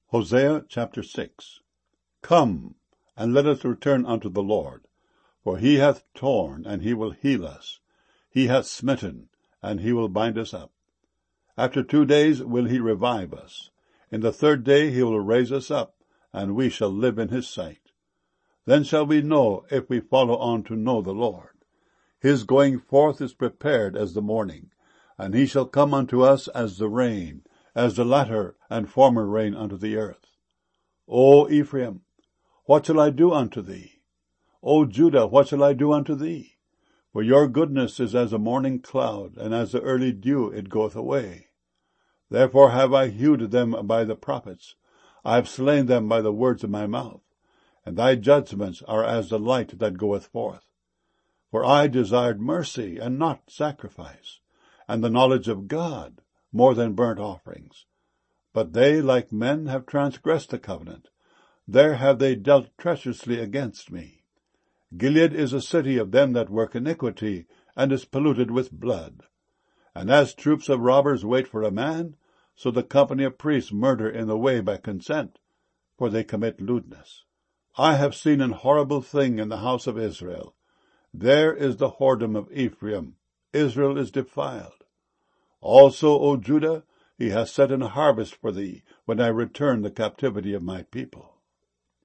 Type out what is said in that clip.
Hosea chapter 6. Come, and let us return unto the Lord. For he hath torn, and he will heal us. He hath smitten, and he will bind us up. After 2 days will he revive us. In the 3rd day he will raise us up, and we shall live in his sight. Then shall we know, if we follow on to know the Lord. His going forth is prepared as the morning, and he shall come unto us as the rain, as the latter and former rain unto the earth. O Ephraim, what shall I do unto thee? O Judah, what shall I do unto thee? For your goodness is as a morning cloud, and as the early dew it goeth away. Therefore have I hewed them by the prophets, I have slain them by the words of my mouth, and thy judgments are as the light that goeth forth. For I desired mercy, and not sacrifice, and the knowledge of God, more than burnt offerings. But they, like men, have transgressed the covenant. There have they dealt treacherously against me. Gilead is a city of them that work iniquity, and is polluted with blood. And as troops of robbers wait for a man, so the company of priests murder in the way by consent, for they commit lewdness. I have seen an horrible thing in the house of Israel. There is the whoredom of Ephraim. Israel is defiled. Also, O Judah, he has set an harvest for thee, when I return the captivity of my people.